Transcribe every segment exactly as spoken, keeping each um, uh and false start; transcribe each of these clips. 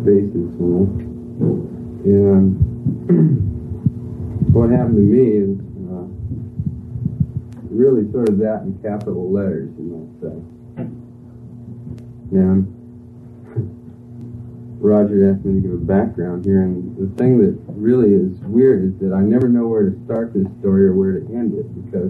faces, you know. And what happened to me is uh, really sort of that in capital letters, you might say. And Roger asked me to give a background here, and the thing that really is weird is that I never know where to start this story or where to end it, because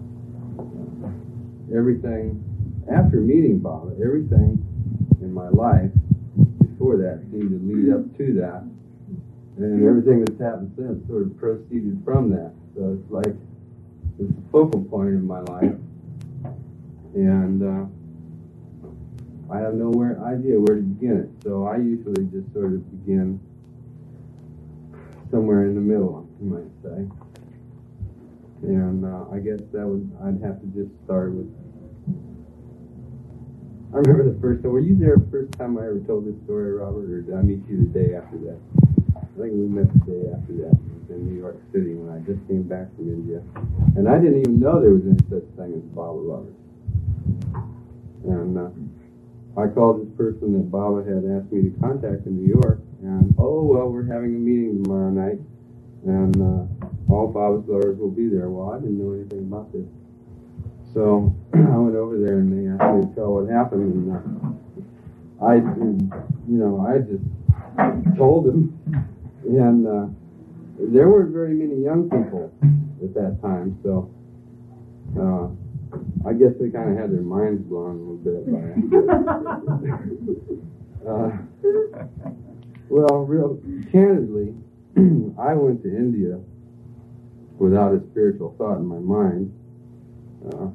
everything, after meeting Baba, everything in my life before that seemed to lead up to that, and everything that's happened since sort of proceeded from that. So it's like it's the focal point of my life, and uh, I have no where, idea where to begin it. So I usually just sort of begin somewhere in the middle, you might say. And uh, I guess that would I'd have to just start with. I remember the first time. Were you there the first time I ever told this story, Robert, or did I meet you the day after that? I think we met the day after that. It was in New York City when I just came back from India, and I didn't even know there was any such thing as Baba lovers. And uh, I called this person that Baba had asked me to contact in New York, and oh well, we're having a meeting tomorrow night, and uh, all Baba's lovers will be there. Well, I didn't know anything about this. So I went over there and they asked me to tell what happened, and uh, I, you know, I just told them, and uh, there weren't very many young people at that time, so uh, I guess they kind of had their minds blown a little bit by it. uh, well, real candidly, I went to India without a spiritual thought in my mind. Uh,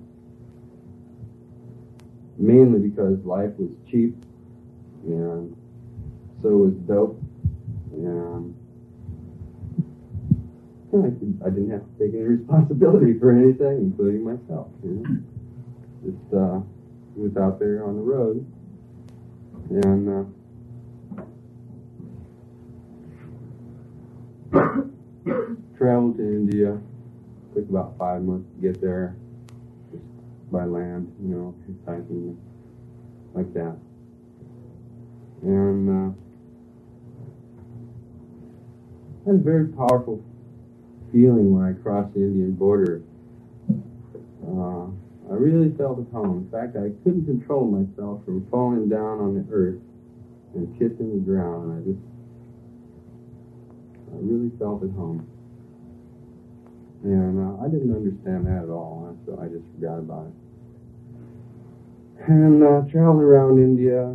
mainly because life was cheap, and so was dope, and I, could, I didn't have to take any responsibility for anything, including myself. You know? Just uh, was out there on the road, and uh, traveled to India. Took about five months to get there. By land, you know, hitchhiking, like that. And uh, I had a very powerful feeling when I crossed the Indian border. Uh, I really felt at home. In fact, I couldn't control myself from falling down on the earth and kissing the ground. I just, I really felt at home. And uh, I didn't understand that at all, so I just forgot about it. And uh, traveled around India,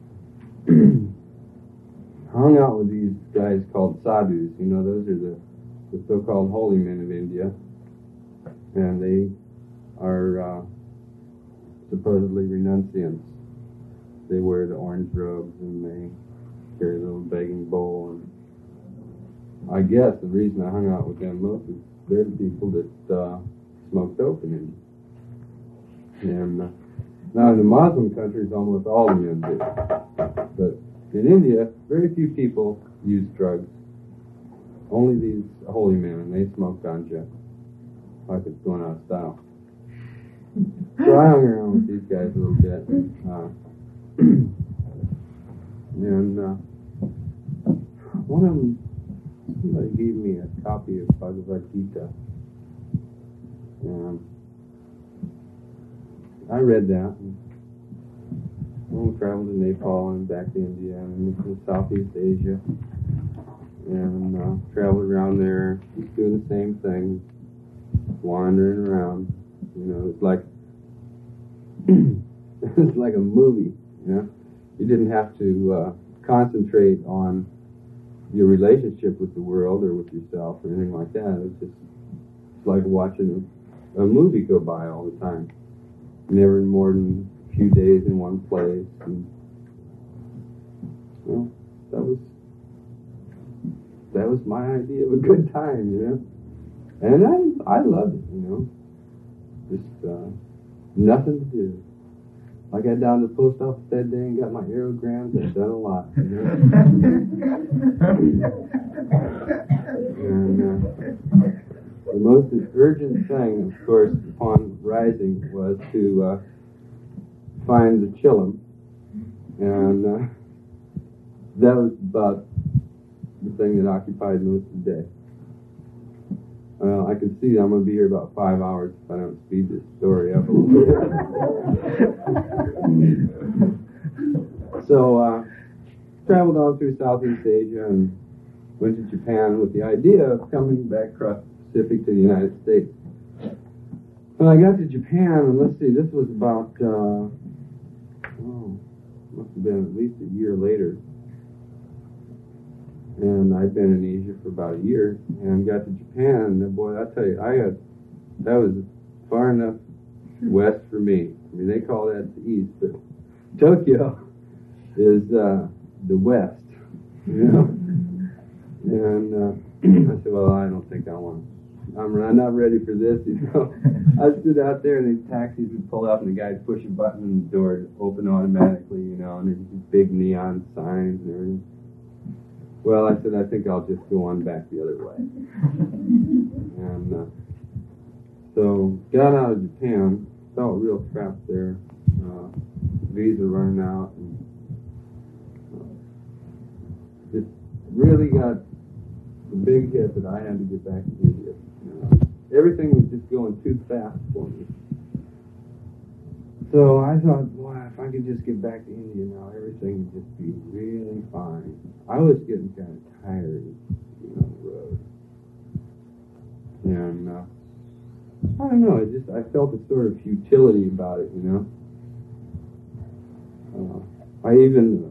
hung out with these guys called sadhus. You know, those are the, the so-called holy men of India. And they are uh, supposedly renunciants. They wear the orange robes and they carry a little begging bowl. And I guess the reason I hung out with them most is they're the people that uh, smoke dope in India. And uh, now in the Muslim countries, almost all the men do. But in India, very few people use drugs. Only these holy men, and they smoke ganja like it's going out of style. So I hung around with these guys a little bit. Uh, and uh, one of them, somebody gave me a copy of Bhagavad Gita, and I read that. And we traveled to Nepal and back to India and to Southeast Asia, and uh, traveled around there, just doing the same thing, wandering around. You know, it's like it's like a movie. You know, you didn't have to uh, concentrate on your relationship with the world or with yourself or anything like that. It's just it's like watching a, a movie go by all the time. Never more than a few days in one place. And, well, that was that was my idea of a good time, you know. And I I loved it, you know. Just uh, nothing to do. I got down to the post office that day and got my aerograms. I've done a lot, you know. And uh, the most urgent thing, of course, upon rising was to uh, find the chillum. And uh, that was about the thing that occupied most of the day. Uh, I can see I'm going to be here about five hours if I don't speed this story up a little bit. So, uh, traveled all through Southeast Asia and went to Japan with the idea of coming back across the Pacific to the United States. When I got to Japan, and let's see, this was about, uh, oh, must have been at least a year later. And I'd been in Asia for about a year, and got to Japan, and boy, I tell you, I got, that was far enough west for me. I mean, they call that the east, but Tokyo is uh, the west, you know? And uh, I said, well, I don't think I want to. I'm, I'm not ready for this, you know. I stood out there, and these taxis would pull up, and the guy'd push a button, and the door would open automatically, you know, and there's these big neon signs and everything. Well, I said, I think I'll just go on back the other way. And uh, so, got out of Japan, felt real trapped there. Uh, visa running out, and uh, just really got the big hit that I had to get back to India. Uh, everything was just going too fast for me. So I thought, wow, if I could just get back to India now, everything would just be really fine. I was getting kind of tired of being on the road. And uh, I don't know, it just, I felt a sort of futility about it, you know. Uh, I even,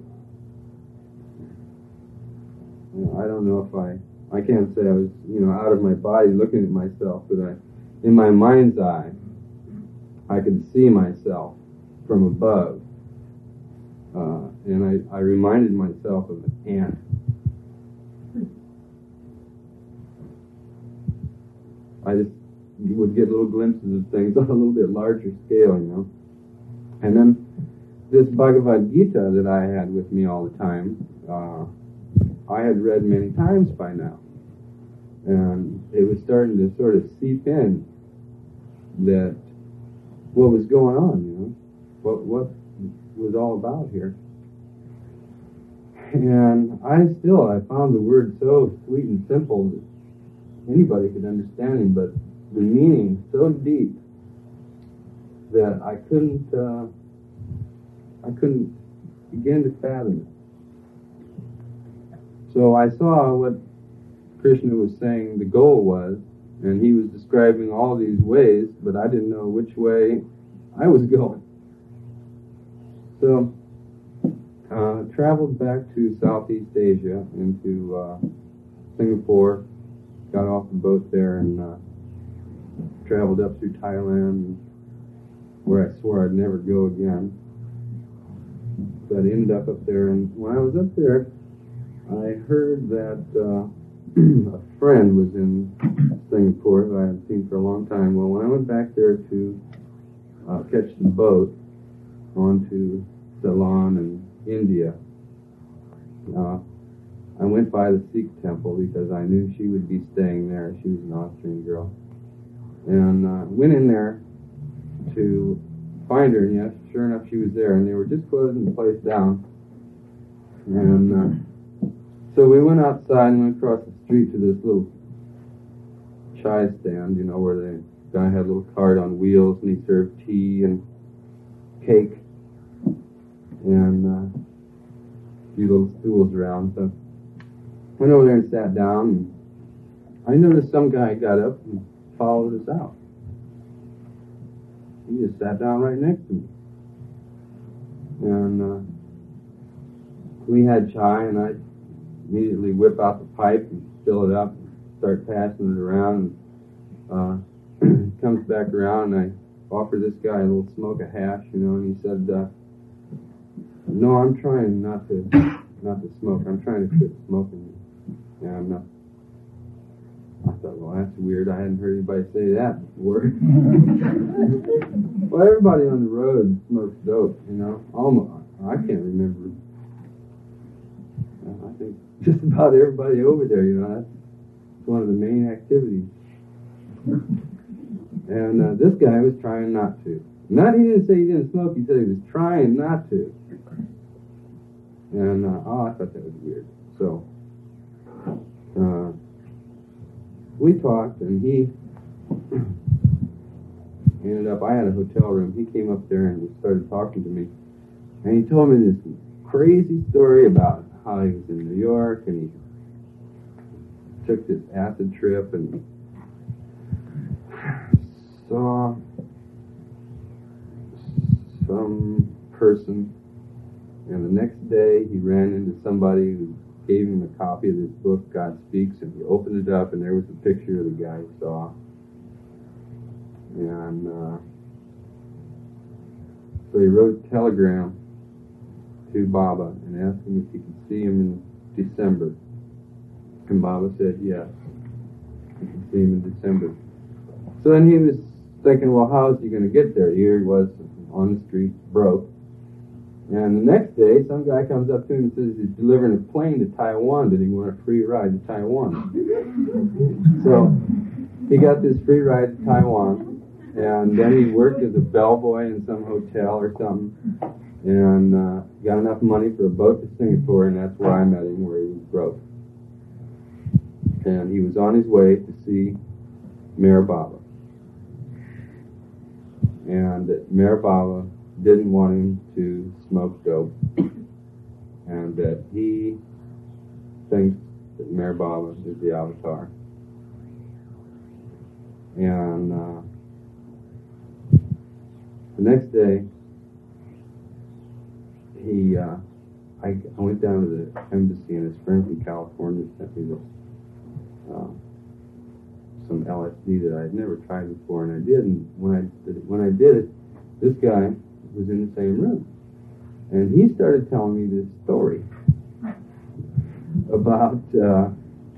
you know, I don't know if I, I can't say I was, you know, out of my body looking at myself, but I, in my mind's eye, I could see myself from above. Uh, and I, I reminded myself of an ant. I just would get little glimpses of things on a little bit larger scale, you know. And then this Bhagavad Gita that I had with me all the time, uh, I had read many times by now. And it was starting to sort of seep in that what was going on, you know, what what was all about here. And I still, I found the word so sweet and simple that anybody could understand it, but the meaning so deep that I couldn't, uh, I couldn't begin to fathom it. So I saw what Krishna was saying the goal was, and he was describing all these ways, but I didn't know which way I was going. So, uh, traveled back to Southeast Asia, into uh, Singapore, got off the boat there, and uh, traveled up through Thailand, where I swore I'd never go again. But I ended up up there, and when I was up there, I heard that uh, a friend was in Singapore who I hadn't seen for a long time. Well, when I went back there to uh, catch the boat on to Ceylon and India, uh, I went by the Sikh temple because I knew she would be staying there. She was an Austrian girl. And uh, went in there to find her, and yes, sure enough, she was there. And they were just closing the place down. And uh, so we went outside and went across the street to this little chai stand, you know, where the guy had a little cart on wheels, and he served tea and cake and uh, a few little stools around. So went over there and sat down, and I noticed some guy got up and followed us out. He just sat down right next to me. And uh, we had chai, and I immediately whip out the pipe and fill it up and start passing it around. And uh, comes back around, and I offer this guy a little smoke of hash, you know, and he said, uh, no, I'm trying not to not to smoke. I'm trying to quit smoking. And uh, I thought, well, that's weird. I hadn't heard anybody say that before. Well, everybody on the road smokes dope, you know. Almost, I can't remember. I think just about everybody over there, you know, that's one of the main activities. And uh, this guy was trying not to. Not he didn't say he didn't smoke, he said he was trying not to. And, uh, oh, I thought that was weird. So, uh, we talked, and he ended up, I had a hotel room. He came up there and started talking to me. And he told me this crazy story about how he was in New York, and he took this acid trip, and he saw some person, and the next day he ran into somebody who gave him a copy of this book, God Speaks, and he opened it up, and there was a picture of the guy he saw. And uh, so he wrote a telegram to Baba and asked him if he could see him in December. And Baba said yes, he could see him in December. So then he was thinking, well, how is he going to get there? Here he was on the street, broke. And the next day, some guy comes up to him and says he's delivering a plane to Taiwan. Did he want a free ride to Taiwan? So he got this free ride to Taiwan, and then he worked as a bellboy in some hotel or something, and uh, got enough money for a boat to Singapore, and that's where I met him, where he was broke. And he was on his way to see Meher Baba. And Meher Baba didn't want him to smoke dope, and that he thinks that Meher Baba is the avatar. And uh, the next day, he, uh, I, I went down to the embassy, and his friend from California sent me this, uh, some L S D that I'd never tried before, and I did. And when I when I did it, this guy was in the same room, and he started telling me this story about. Uh,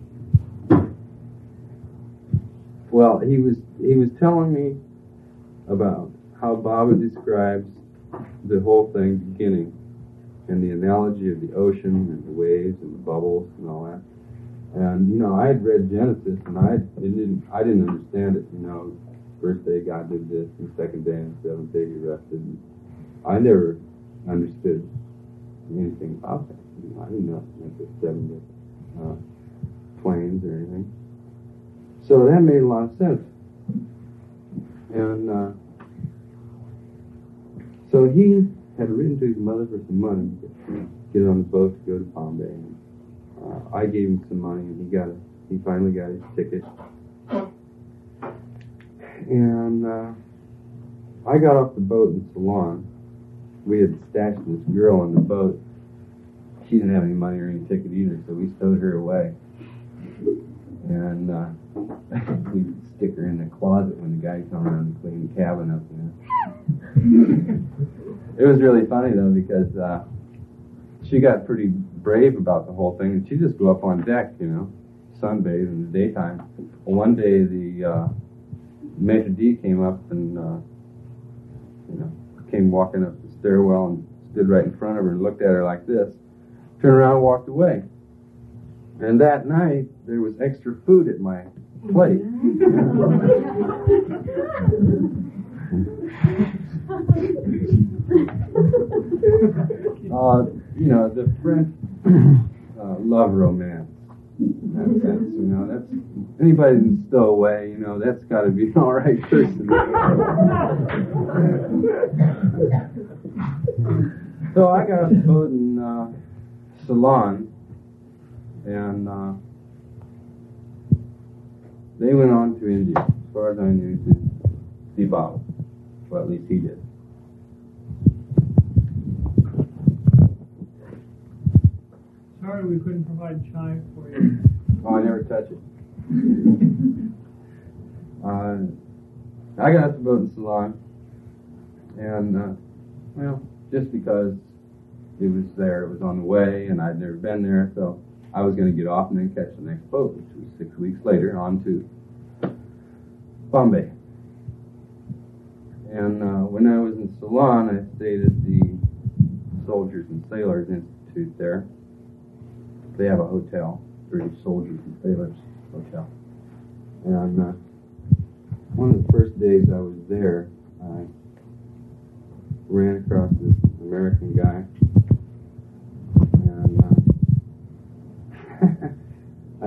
well, he was he was telling me about how Baba describes the whole thing beginning, and the analogy of the ocean and the waves and the bubbles and all that. And you know, I had read Genesis, and I didn't I didn't understand it. You know, first day God did this, and second day and seventh day He rested. And I never understood anything about that. You know, I didn't know like the seven day uh, planes or anything. So that made a lot of sense. And uh, so he had written to his mother for some money to get on the boat to go to Bombay. And, uh, I gave him some money, and he got it. He finally got his ticket. And uh, I got off the boat in Ceylon. We had stashed this girl on the boat. She didn't have any money or any ticket either, so we stowed her away. And uh, we stick her in the closet when the guys come around to clean the cabin up there. It was really funny, though, because uh, she got pretty brave about the whole thing, and she'd just go up on deck, you know, sunbathe in the daytime. Well, one day the uh, Maitre D came up and, uh, you know, came walking up the stairwell and stood right in front of her and looked at her like this, turned around and walked away. And that night, there was extra food at my plate. uh, you know, the French uh, love romance, in that sense, you know, that's, anybody that can stow away, you know, that's got to be an all right person. So I got off the boat in uh, Ceylon, and uh, they went on to India, as far as I knew, to see Baba. Well, at least he did. Sorry we couldn't provide chai for you. Oh, I never touch it. uh, I got off the boat in Ceylon, and, uh, well, just because it was there, it was on the way, and I'd never been there, so I was going to get off and then catch the next boat, which was six weeks later, on to Bombay. And uh, when I was in Ceylon, I stayed at the Soldiers and Sailors Institute there. They have a hotel, British Soldiers and Sailors Hotel. And uh, one of the first days I was there, I ran across this American guy,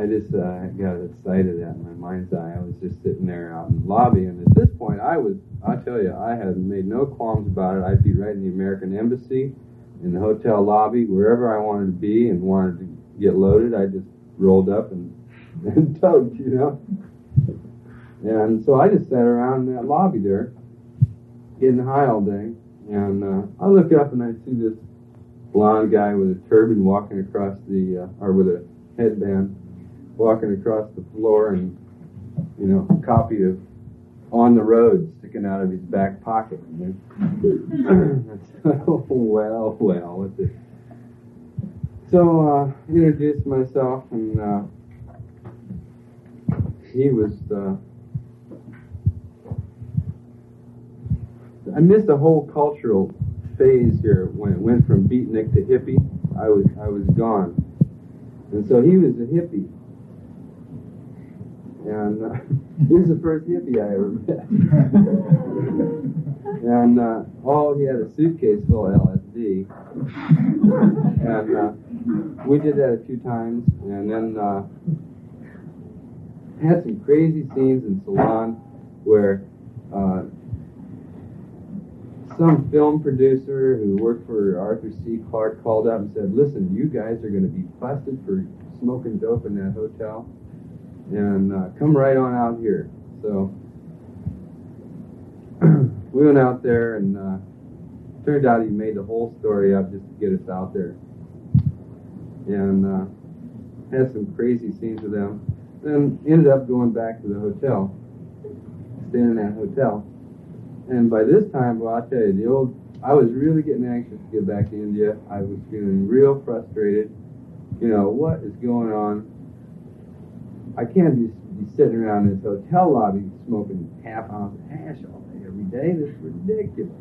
I just uh, got excited at my mind's eye. I was just sitting there out in the lobby, and at this point, I was, I tell you, I had made no qualms about it. I'd be right in the American Embassy, in the hotel lobby, wherever I wanted to be and wanted to get loaded. I just rolled up and, and tugged, you know. And so I just sat around in that lobby there, getting high all day. And uh, I look up and I see this blonde guy with a turban walking across the, uh, or with a headband, walking across the floor, and, you know, a copy of On the Road sticking out of his back pocket. You know? Oh, well, well, what's it? So uh, I introduced myself, and uh, he was, uh, I missed a whole cultural phase here when it went from beatnik to hippie. I was, I was gone. And so he was a hippie. And uh, he was the first hippie I ever met. And uh, oh, he had a suitcase full of L S D. And uh, we did that a few times. And then uh, had some crazy scenes in Ceylon where uh, some film producer who worked for Arthur C. Clarke called up and said, listen, you guys are going to be busted for smoking dope in that hotel, and uh, come right on out here. So we went out there, and uh, turned out he made the whole story up just to get us out there. And uh, had some crazy scenes with them. Then ended up going back to the hotel, staying in that hotel. And by this time, well, I'll tell you, the old, I was really getting anxious to get back to India. I was feeling real frustrated. You know, what is going on? I can't just be sitting around this hotel lobby smoking half ounce of hash all day, every day. This is ridiculous.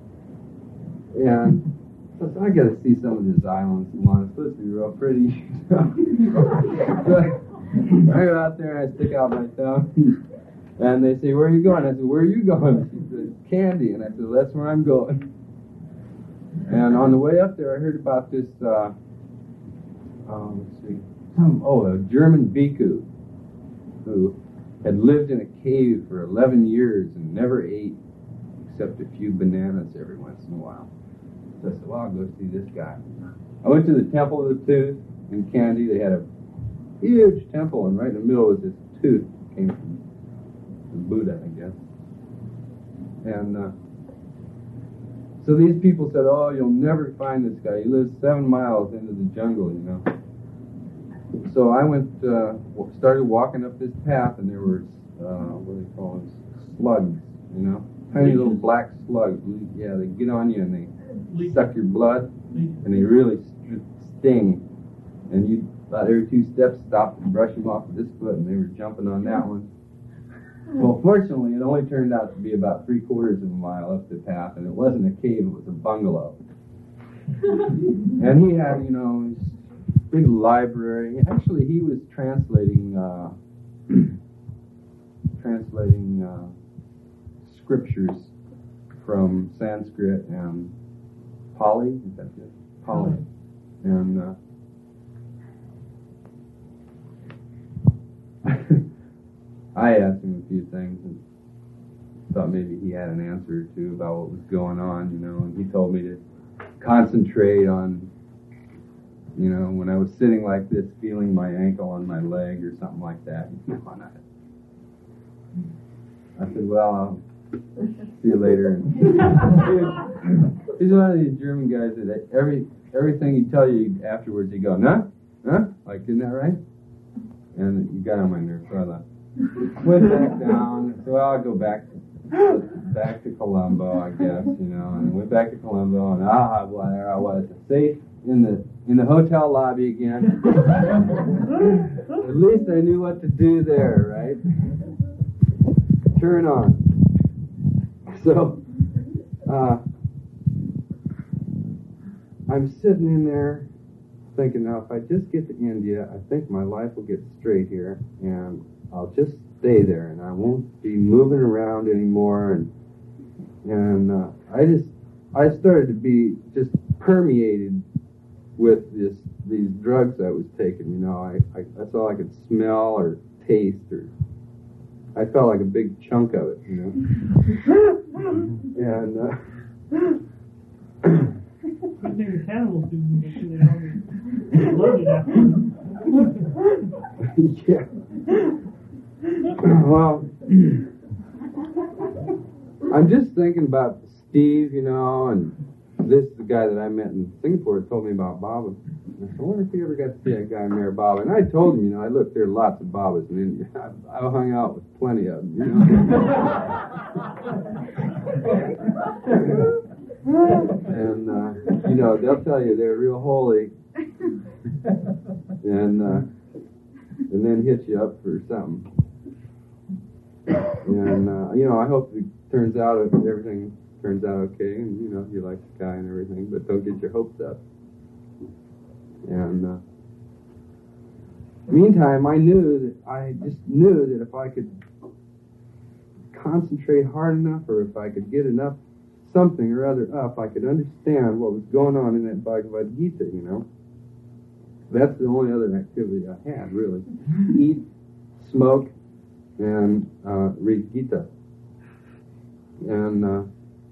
And so I got to see some of this island salon. It's supposed to be real pretty. So I go out there and I stick out my thumb. And they say, where are you going? I said, where are you going? She said, Candy. And I said, well, that's where I'm going. And on the way up there, I heard about this, uh, um, let's see, some, oh, a German bhikkhu who had lived in a cave for eleven years and never ate except a few bananas every once in a while. So I said, well, I'll go see this guy. I went to the Temple of the Tooth in Kandy. They had a huge temple, and right in the middle was this tooth that came from Buddha, I guess. And uh, so these people said, oh, you'll never find this guy. He lives seven miles into the jungle, you know. So I went, uh, started walking up this path, and there were, uh, what do they call them, slugs, you know, tiny little black slugs. Yeah, they get on you and they suck your blood, and they really sting. And you, about every two steps, stop and brush them off with this foot, and they were jumping on that one. Well, fortunately, it only turned out to be about three quarters of a mile up the path, and it wasn't a cave, it was a bungalow. And he had, you know, his big library. Actually, he was translating, uh, translating uh, scriptures from Sanskrit and Pali, is that it? Pali. And uh, I asked him a few things and thought maybe he had an answer or two about what was going on, you know, and he told me to concentrate on, you know, when I was sitting like this, feeling my ankle on my leg or something like that. You know, and I, I said, well, I'll see you later. And he's one of these German guys that every everything he tell you afterwards, he go, nah? Huh? Like, isn't that right? And you got on my nerves, so I left. Went back down. So well, I'll go back back to Colombo, I guess, you know. And went back to Colombo, and ah, well, there I was, safe in the in the hotel lobby again. At least I knew what to do there, right? Turn on. So, uh, I'm sitting in there thinking, now, if I just get to India, I think my life will get straight here, and I'll just stay there, and I won't be moving around anymore. And and uh, I just, I started to be just permeated with this these drugs I was taking. You know, I, I that's all I could smell or taste, or I felt like a big chunk of it. You know, and. Uh, Good thing the cannibal food can get you there. Loaded after. Yeah. Well, I'm just thinking about Steve, you know, and this is the guy that I met in Singapore told me about Baba. I wonder if he ever got to see that guy Mayor Baba. And I told him, you know, I look, there are lots of Babas in India. I've, I've hung out with plenty of them, you know. And, uh, you know, they'll tell you they're real holy. And, uh, and then hit you up for something. And, uh, you know, I hope it turns out, if everything turns out okay, and, you know, you like the guy and everything, but don't get your hopes up. And, uh, meantime, I knew that, I just knew that if I could concentrate hard enough, or if I could get enough something or other up, I could understand what was going on in that Bhagavad Gita, you know. That's the only other activity I had, really. Eat, smoke, and uh, read Gita. And uh,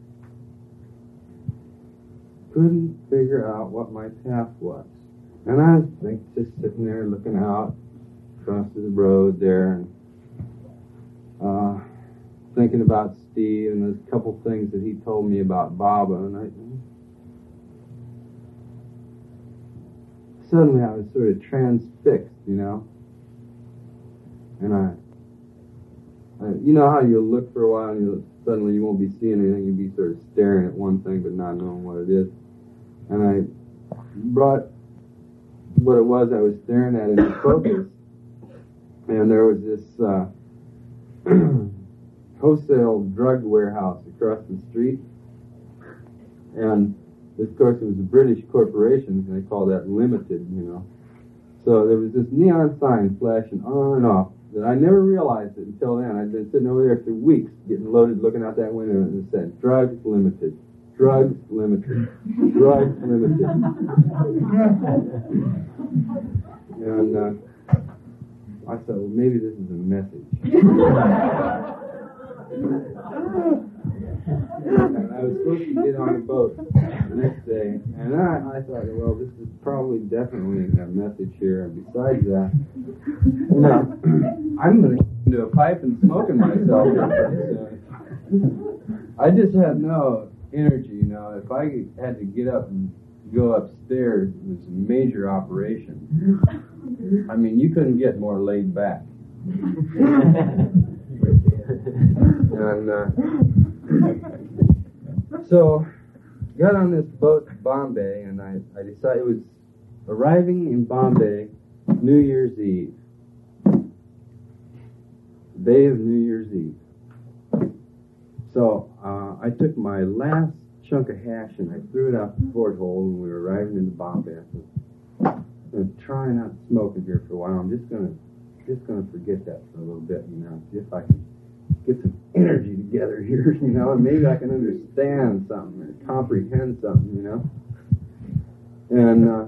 couldn't figure out what my path was. And I was like, just sitting there looking out across the road there, and uh, thinking about Steve and there's a couple things that he told me about Baba, and I suddenly I was sort of transfixed, you know. And I, I you know how you'll look for a while and you'll, suddenly you won't be seeing anything, you'll be sort of staring at one thing but not knowing what it is. And I brought what it was I was staring at into focus, and there was this uh, wholesale drug warehouse across the street, and of course it was a British corporation, and they call that limited, you know. So there was this neon sign flashing on and off that I never realized it until then. I'd been sitting over there for weeks getting loaded, looking out that window, and it said, drugs limited, drugs limited, drugs limited. And uh, I thought, well, maybe this is a message. And I was supposed to get on a boat the next day, and I, I thought, well, this is probably definitely a message here. And besides that, you know, I'm going to get into a pipe and smoking myself. So I just had no energy, you know. If I had to get up and go upstairs, it was a major operation. I mean, you couldn't get more laid back. And uh, so, got on this boat to Bombay, and I, I decided it was arriving in Bombay New Year's Eve. Day of New Year's Eve. So, uh, I took my last chunk of hash and I threw it out the porthole when we were arriving into Bombay. I said, I'm trying not smoking here for a while. I'm just gonna just gonna forget that for a little bit, you know, see if I can get some energy together here, you know, and maybe I can understand something or comprehend something, you know. And uh,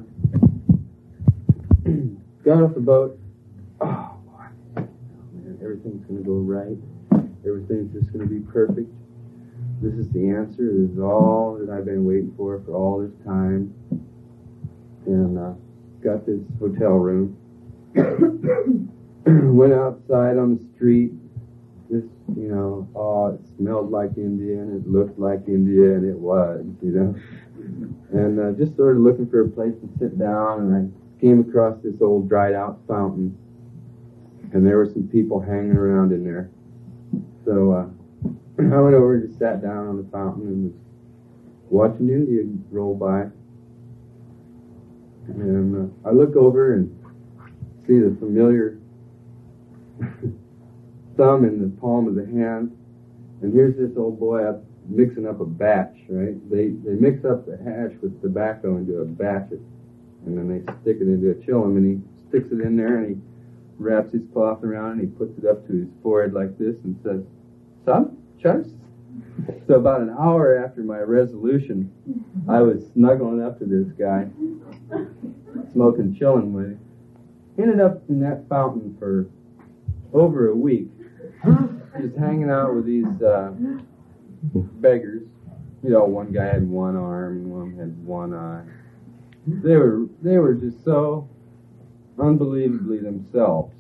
got off the boat. Oh boy, oh, man, everything's gonna go right. Everything's just gonna be perfect. This is the answer. This is all that I've been waiting for for all this time. And uh, got this hotel room. Went outside on the street. Just, you know, oh, it smelled like India and it looked like India, and it was, you know. And uh, just sort of looking for a place to sit down, and I came across this old dried out fountain, and there were some people hanging around in there. So uh, I went over and just sat down on the fountain and was watching India roll by. And uh, I look over and see the familiar thumb in the palm of the hand, and here's this old boy up mixing up a batch, right? They they mix up the hash with tobacco into a batch, and then they stick it into a chillum, and he sticks it in there, and he wraps his cloth around, and he puts it up to his forehead like this, and says, "Some, Charles?" So about an hour after my resolution, I was snuggling up to this guy, smoking, chilling with him. Ended up in that fountain for over a week, just hanging out with these uh, beggars. You know, one guy had one arm, and one had one eye. They were they were just so unbelievably themselves.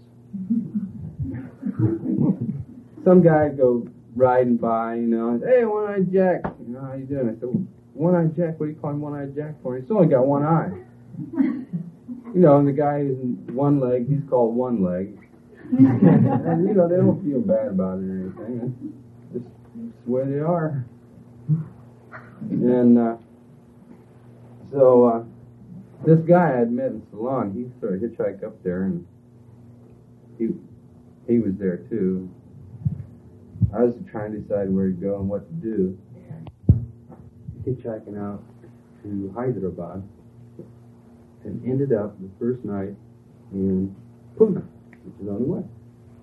Some guy would go riding by, you know, hey, One-Eyed Jack, you know, how you doing? I said, well, One-Eyed Jack, what do you call him One-Eyed Jack for? He's only got one eye. You know, and the guy is one leg, he's called One Leg. And, you know, they don't feel bad about it or anything. It's just the way they are. And uh, so uh, this guy I'd met in Ceylon, he sort of hitchhiked up there, and he he was there too. I was trying to decide where to go and what to do. Hitchhiking out to Hyderabad, and ended up the first night in Pune, which is on the way.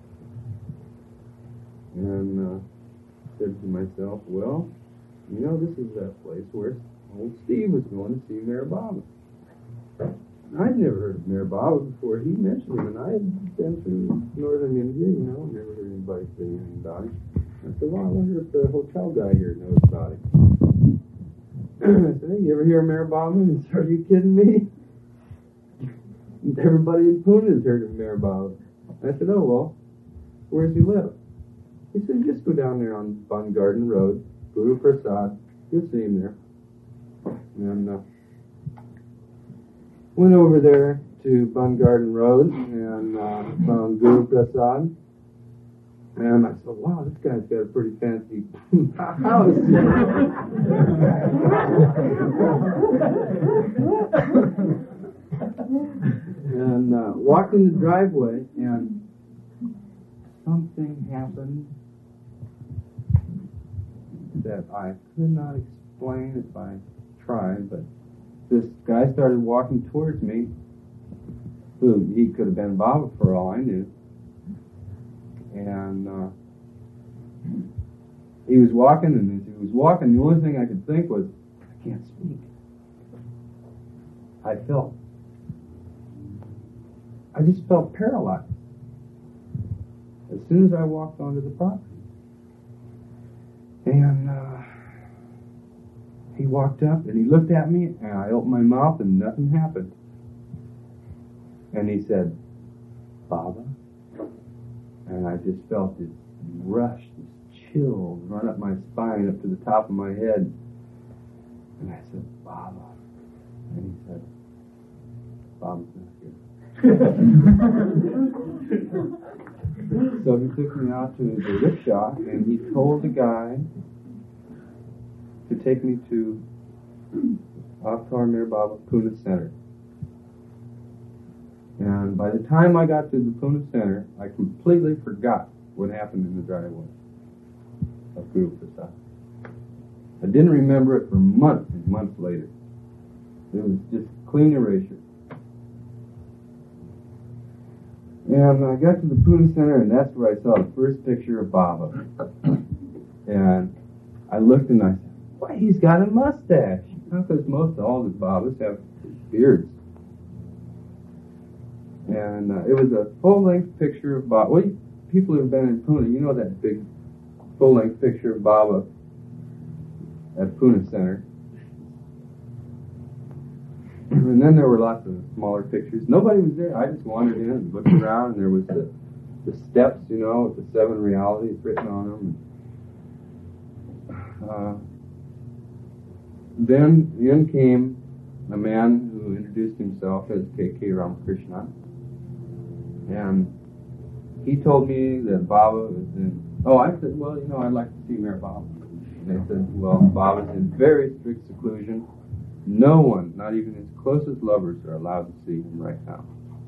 And uh, said to myself, well, you know, this is that place where old Steve was going to see Meher Baba. I'd never heard of Meher Baba before he mentioned him, and I had been through northern India, you know, never heard anybody say anything about him. I said, well, I wonder if the hotel guy here knows about him. I said, hey, you ever hear of Meher Baba? And he said, are you kidding me? Everybody in Pune has heard of Meher Baba. I said, oh, well, where does he live? He said, just go down there on Bun Garden Road, Guru Prasad, you'll see him there. And uh, went over there to Bun Garden Road and uh, found Guru Prasad. And I said, wow, this guy's got a pretty fancy house. And uh, walked in the driveway, and something happened that I could not explain if I tried, but this guy started walking towards me, who he could have been Baba for all I knew. And uh, he was walking, and as he was walking, the only thing I could think was, I can't speak. I felt, I just felt paralyzed as soon as I walked onto the property. And uh, he walked up, and he looked at me, and I opened my mouth, and nothing happened. And he said, Baba. And I just felt this rush, this chill run up my spine, up to the top of my head. And I said, Baba. And he said, Baba's not here. So he took me out to the rickshaw, and he told the guy to take me to Avtar Meher Baba Pune Center. And by the time I got to the Pune Center, I completely forgot what happened in the driveway of Guru Prasad. I didn't remember it for months and months later. It was just clean erasure. And I got to the Pune Center, and that's where I saw the first picture of Baba. And I looked, and I said, why, he's got a mustache. Because most all the Babas have beards. And uh, it was a full-length picture of Baba. Well, people who have been in Pune, you know that big full-length picture of Baba at Pune Center. And then there were lots of smaller pictures. Nobody was there. I just wandered in and looked around, and there was the, the steps, you know, with the seven realities written on them. Uh, then in came a man who introduced himself as K K Ramakrishna. And he told me that Baba was in... Oh, I said, well, you know, I'd like to see Meher Baba. And they said, well, Baba's in very strict seclusion. No one, not even his closest lovers, are allowed to see him right now.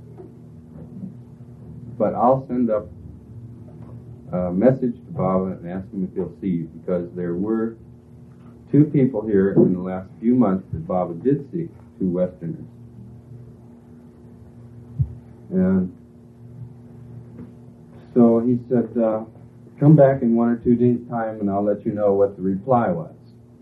But I'll send up a message to Baba and ask him if he'll see you, because there were two people here in the last few months that Baba did see, two Westerners. And so he said, uh, come back in one or two days' time and I'll let you know what the reply was.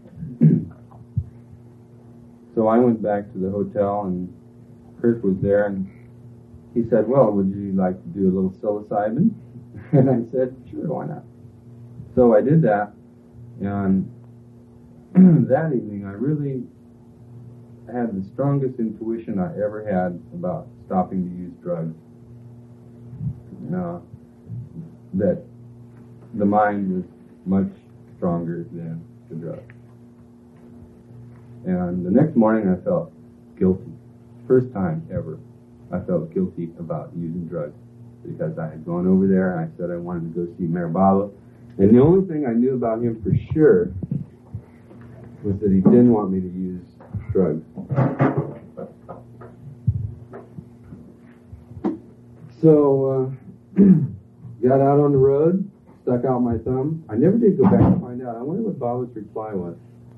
So I went back to the hotel and Kurt was there and he said, well, would you like to do a little psilocybin? And I said, sure, why not? So I did that, and that evening I really had the strongest intuition I ever had about stopping to use drugs. Uh, that the mind was much stronger than the drugs. And the next morning I felt guilty. First time ever I felt guilty about using drugs, because I had gone over there and I said I wanted to go see Mayor Baba, and the only thing I knew about him for sure was that he didn't want me to use drugs. So uh, got out on the road, stuck out my thumb. I never did go back to find out. I wonder what Baba's reply was.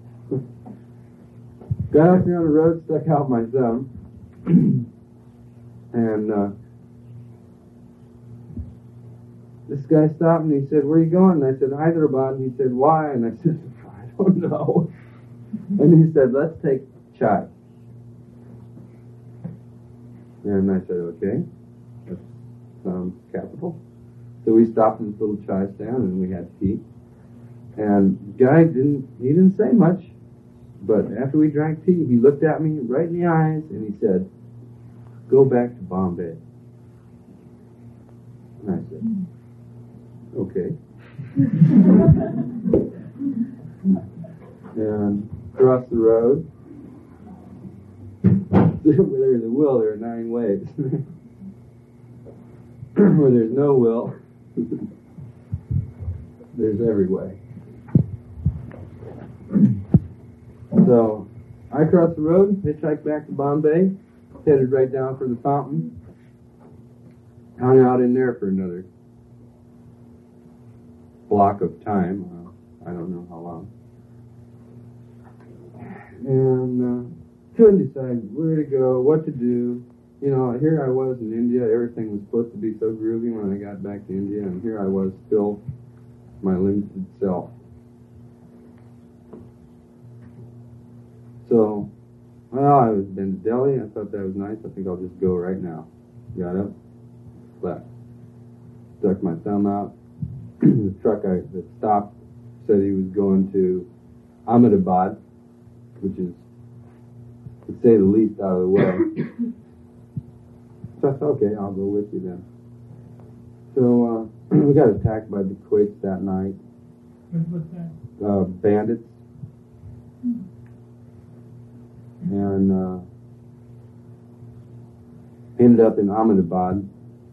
Got out there on the road, stuck out my thumb, and uh, this guy stopped and he said, where are you going? And I said, Hyderabad. And he said, why? And I said, I don't know. And he said, let's take chai. And I said, okay, that sounds capital. So we stopped at this little chai stand and we had tea. And the guy didn't, he didn't say much. But after we drank tea, he looked at me right in the eyes and he said, go back to Bombay. And I said, okay. And across the road, where there's a will, there are nine ways. Where there's no will, there's every way. So I crossed the road, hitchhiked back to Bombay, headed right down for the fountain, hung out in there for another block of time. Uh, I don't know how long. And uh, couldn't decide where to go, what to do. You know, here I was in India. Everything was supposed to be so groovy when I got back to India, and here I was still my limited self. So, well, I was been to Delhi. I thought that was nice. I think I'll just go right now. Got up, left, stuck my thumb out. The truck I, that stopped said he was going to Ahmedabad, which is, to say the least, out of the way. So I thought, okay, I'll go with you then. So uh, we got attacked by the Kuwaits that night. What's that? Uh, bandits. And uh, ended up in Ahmedabad.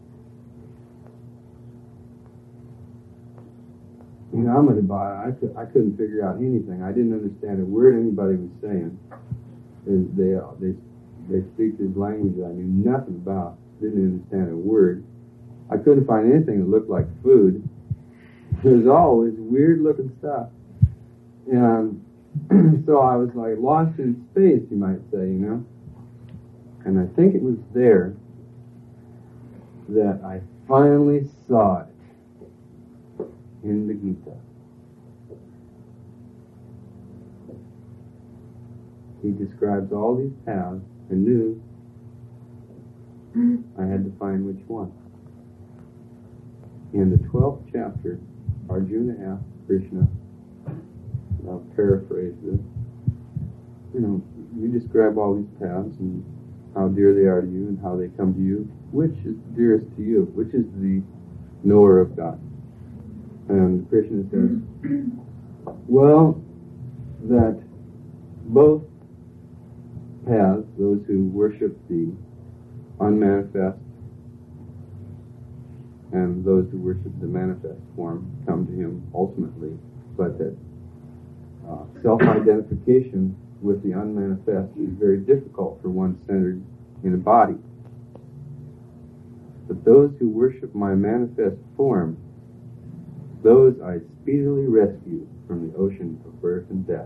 In Ahmedabad, I, could, I couldn't figure out anything. I didn't understand a word anybody was saying. And they they they speak this language that I knew nothing about. Didn't understand a word. I couldn't find anything that looked like food. It was always weird looking stuff. And so I was like lost in space, you might say, you know. And I think it was there that I finally saw it in the Gita. He describes all these paths and knew I had to find which one. In the twelfth chapter, Arjuna asked Krishna, I'll paraphrase this, you know, you describe all these paths and how dear they are to you and how they come to you. Which is dearest to you? Which is the knower of God? And Krishna says, well, that both paths, those who worship the unmanifest and those who worship the manifest form, come to him ultimately, but that uh, self-identification with the unmanifest is very difficult for one centered in a body. But those who worship my manifest form, those I speedily rescue from the ocean of birth and death.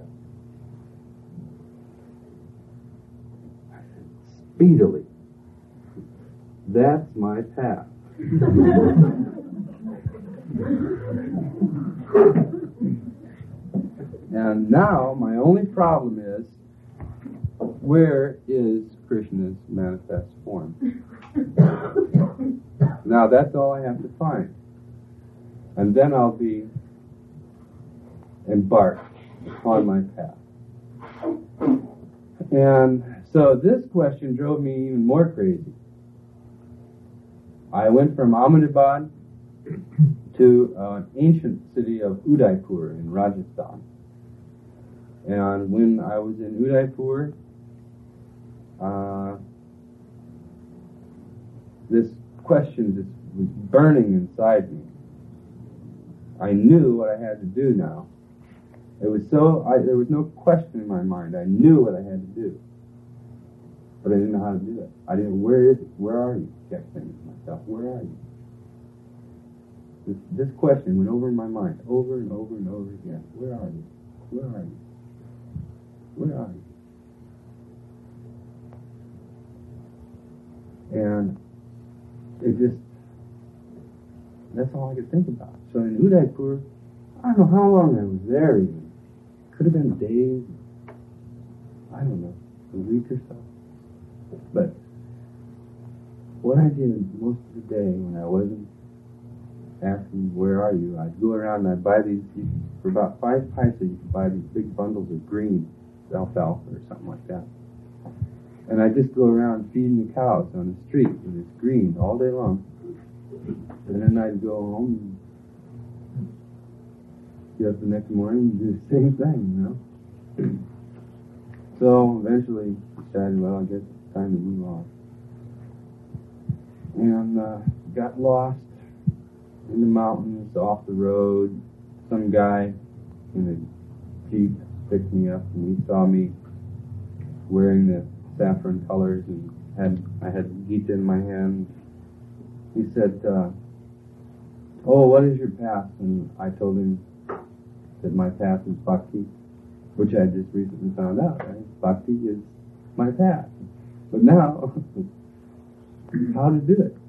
I said, speedily. That's my path. And now my only problem is, where is Krishna's manifest form? Now that's all I have to find. And then I'll be embarked on my path. And so this question drove me even more crazy. I went from Ahmedabad to an ancient city of Udaipur in Rajasthan. And when I was in Udaipur, uh, this question just was burning inside me. I knew what I had to do now. It was so, I, there was no question in my mind. I knew what I had to do. But I didn't know how to do it. I didn't, where is it? Where are you? I kept saying to myself, where are you? This, this question went over in my mind, over and over and over again. Where are you? Where are you? Where are you? And it just, that's all I could think about. So in Udaipur, I don't know how long I was there even. Could have been days, I don't know, a week or so. But what I did most of the day when I wasn't asking, where are you, I'd go around and I'd buy these, for about five paisa you could buy these big bundles of green alfalfa or something like that. And I'd just go around feeding the cows on the street with this green all day long. And then I'd go home and get up the next morning and do the same thing, you know. So eventually I decided, well, I guess it's time to move on. And uh, got lost in the mountains, off the road. Some guy in a Jeep picked me up, and he saw me wearing the saffron colors, and had I had Gita in my hand. He said, uh, oh, what is your path? And I told him that my path is bhakti, which I just recently found out, right? Bhakti is my path. But now, how to do it?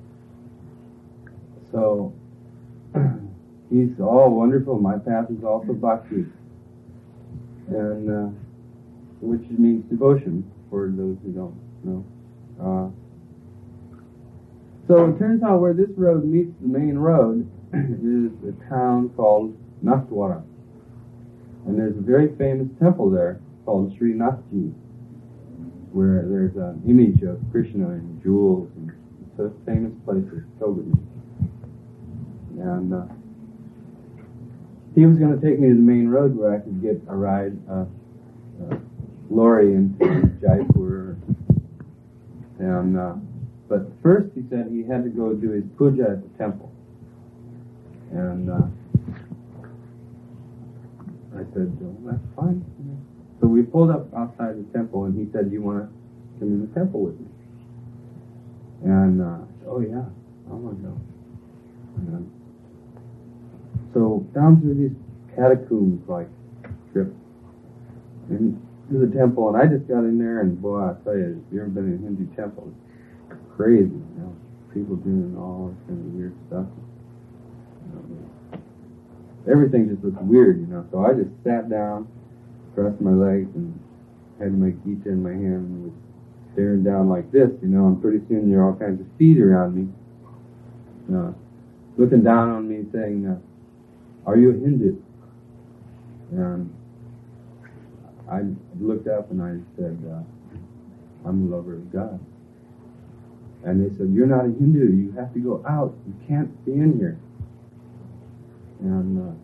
So, he's, oh, wonderful, my path is also bhakti. And, uh, which means devotion, for those who don't know. Uh, so it turns out where this road meets the main road is a town called Nathdwara. And there's a very famous temple there called Sri Nathji, where there's an image of Krishna and jewels, and it's a famous place of pilgrimage. And uh, he was going to take me to the main road where I could get a ride, uh, uh, lorry into Jaipur. And uh, but first he said he had to go do his puja at the temple. And uh, I said, well, that's fine. So we pulled up outside the temple, and he said, do you want to come in the temple with me? And uh, I said, oh yeah, I want to go. And, so down through these catacombs like trip into the temple, and I just got in there, and boy, I tell you, if you ever been in a Hindu temple, it's crazy, you know, people doing all this kind of weird stuff. You know, everything just looked weird, you know. So I just sat down, crossed my legs, and had my Gita in my hand, and was staring down like this, you know. And pretty soon there are all kinds of feet around me, uh, looking down on me, saying, Uh, are you a Hindu? And I looked up and I said, uh, I'm a lover of God. And they said, you're not a Hindu. You have to go out. You can't be in here. And uh,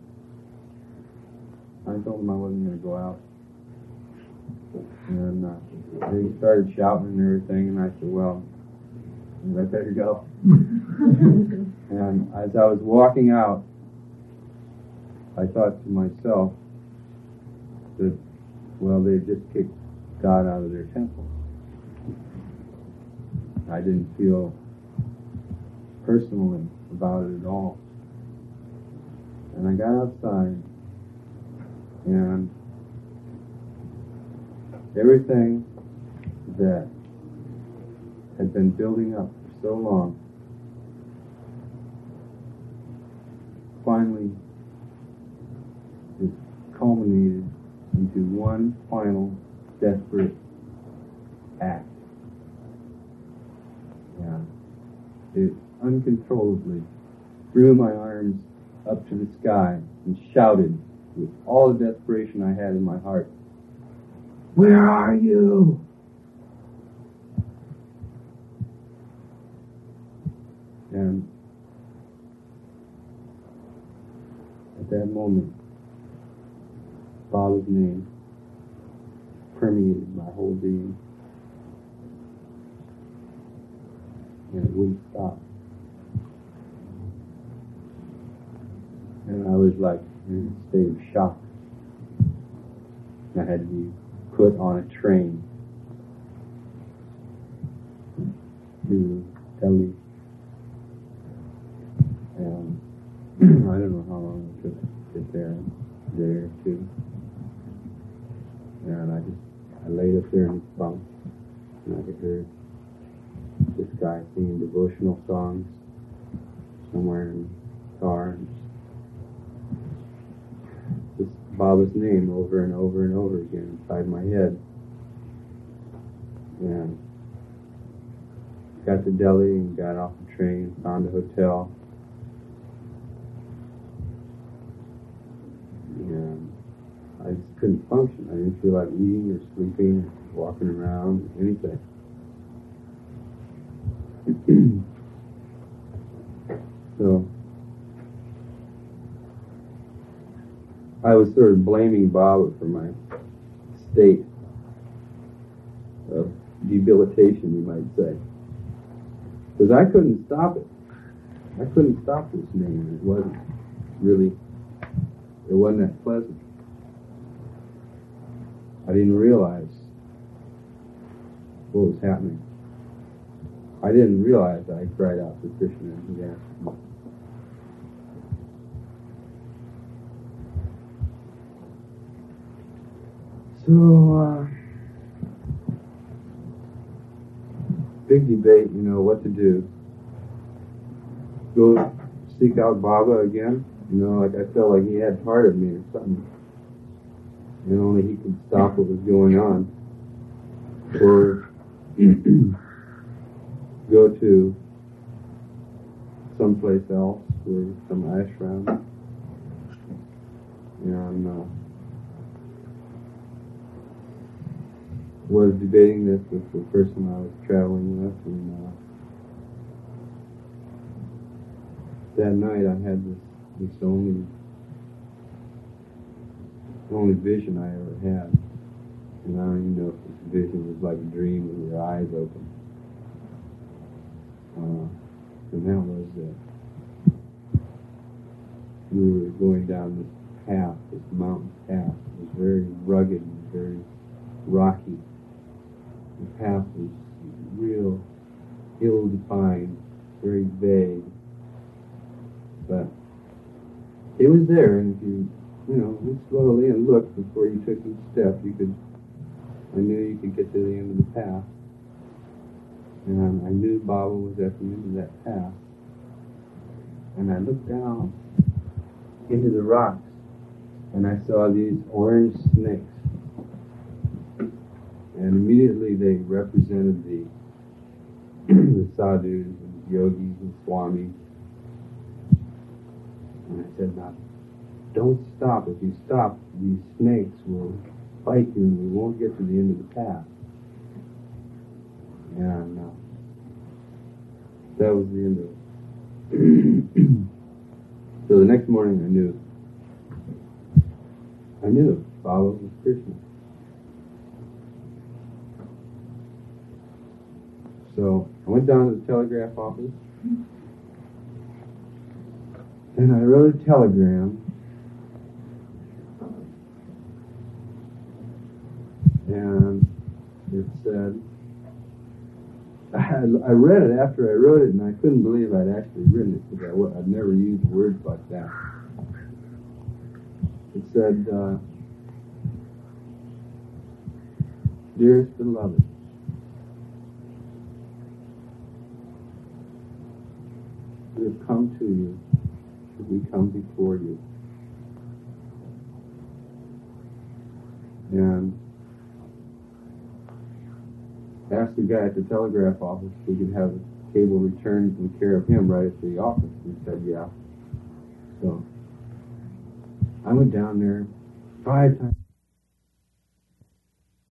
I told them I wasn't going to go out. And uh, they started shouting and everything. And I said, well, I better go. And as I was walking out, I thought to myself that, well, they just kicked God out of their temple. I didn't feel personally about it at all. And I got outside, and everything that had been building up for so long is culminated into one final desperate act. Yeah. It uncontrollably threw my arms up to the sky and shouted with all the desperation I had in my heart, "Where are you?" And at that moment, Baba's name permeated my whole being, and it wouldn't stop. And I was like in a state of shock. I had to be put on a train to Delhi. And I don't know how long it took to get there, there too. And I just, I laid up there in the bunk, and I could hear this guy singing devotional songs somewhere in the car. And just Baba's name over and over and over again inside my head. And got to Delhi and got off the train, found a hotel. And I just couldn't function. I didn't feel like eating or sleeping, or walking around, anything. So I was sort of blaming Baba for my state of debilitation, you might say. Because I couldn't stop it. I couldn't stop this name. It wasn't really, it wasn't that pleasant. I didn't realize what was happening. I didn't realize I cried out for Krishna and he answered me. So, uh, big debate, you know, what to do. Go seek out Baba again? You know, like I felt like he had part of me or something. And only he could stop what was going on. Or go to someplace else, or some ashram. And uh, was debating this with the person I was traveling with, and uh, that night I had this this only only vision I ever had, and I don't even know if this vision was like a dream with your eyes open. Uh, and that was that we were going down this path, this mountain path. It was very rugged and very rocky. The path was real ill-defined, very vague, but it was there, and if you, you know, went slowly and looked before you took each step, you could, I knew you could get to the end of the path. And I knew Baba was at the end of that path. And I looked down into the rocks, and I saw these orange snakes. And immediately they represented the, the sadhus and yogis and swamis. And I said, now, don't stop. If you stop, these snakes will bite you and we won't get to the end of the path. And uh, that was the end of it. So the next morning I knew. I knew Baba was Krishna. So I went down to the telegraph office and I wrote a telegram. And it said, I, I read it after I wrote it, and I couldn't believe I'd actually written it, because I, I'd never used words like that. It said, uh, Dearest beloved, we have come to you, as we come before you. and asked the guy at the telegraph office if we could have the cable returned in care of him right at the office. He said, yeah. So I went down there five times.